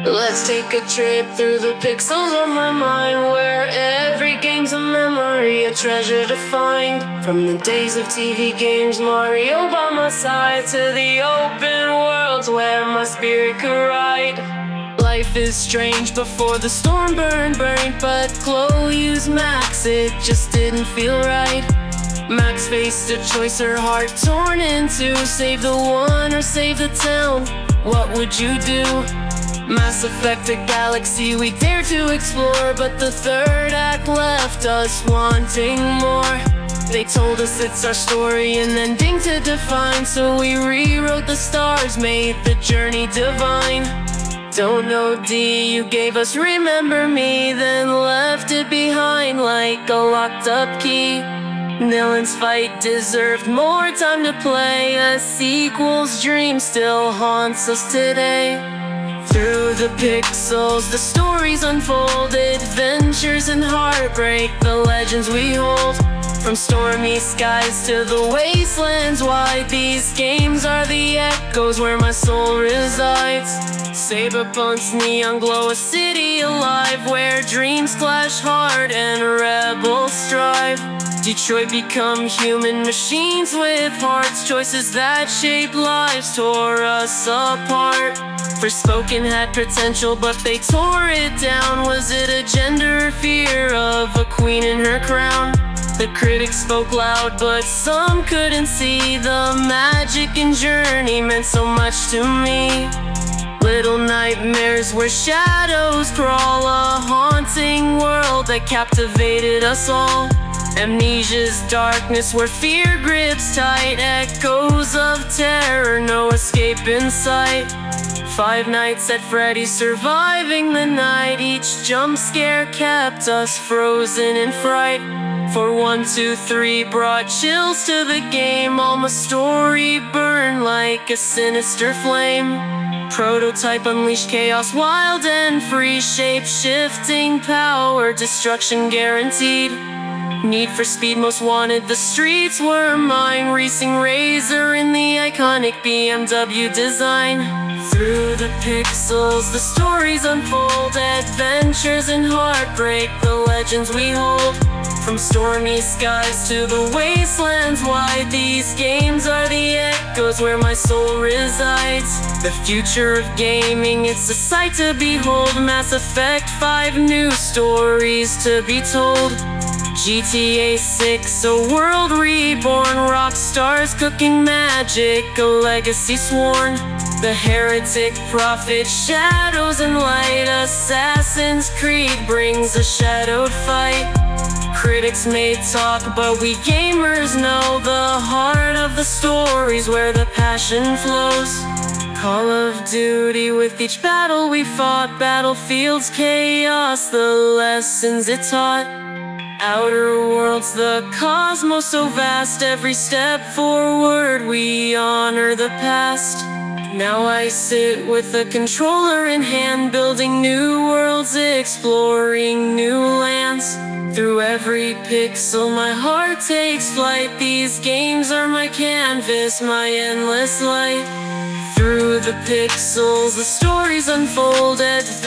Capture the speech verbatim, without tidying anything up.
Let's take a trip through the pixels of my mind, where every game's a memory, a treasure to find. From the days of T V games, Mario by my side, to the open worlds where my spirit could ride. Life is strange before the storm burned, burned, but Chloe used Max, it just didn't feel right. Max faced a choice, her heart torn in two, save the one or save the town. What would you do? Mass Effect, a galaxy we dare to explore, but the third act left us wanting more. They told us it's our story, an ending to define, so we rewrote the stars, made the journey divine. Don't know D, you gave us Remember Me, then left it behind like a locked up key. Nillin's fight deserved more time to play, a sequel's dream still haunts us today. Through the pixels, the stories unfold, adventures and heartbreak, the legends we hold. From stormy skies to the wastelands wide, these games are the echoes where my soul resides. Cyberpunk's neon glow, a city alive, where dreams clash hard and rebels strive. Detroit become human machines with hearts, choices that shape lives tore us apart. Forspoken had potential, but they tore it down. Was it a gender fear of a queen in her crown? The critics spoke loud, but some couldn't see the magic and journey meant so much to me. Little nightmares where shadows crawl, a haunting world that captivated us all. Amnesia's darkness where fear grips tight, echoes of terror, no escape in sight. Five Nights at Freddy's, surviving the night, each jump scare kept us frozen in fright. For one, two, three brought chills to the game, all my story burned like a sinister flame. Prototype unleashed chaos, wild and free, shape-shifting power, destruction guaranteed. Need for Speed, Most Wanted, the streets were mine. Racing Razor in the iconic B M W design. Through the pixels, the stories unfold, adventures and heartbreak, the legends we hold. From stormy skies to the wastelands wide, these games are the echoes where my soul resides. The future of gaming, it's a sight to behold. Mass Effect five, new stories to be told. G T A six, a world reborn, rock stars cooking magic, a legacy sworn. The Heretic, Prophet, shadows and light, Assassin's Creed brings a shadowed fight. Critics may talk, but we gamers know the heart of the stories where the passion flows. Call of Duty, with each battle we fought, Battlefield's chaos, the lessons it taught. Outer worlds, the cosmos so vast, every step forward we honor the past. Now I sit with a controller in hand, building new worlds, exploring new lands. Through every pixel my heart takes flight, these games are my canvas, my endless light. Through the pixels the stories unfold,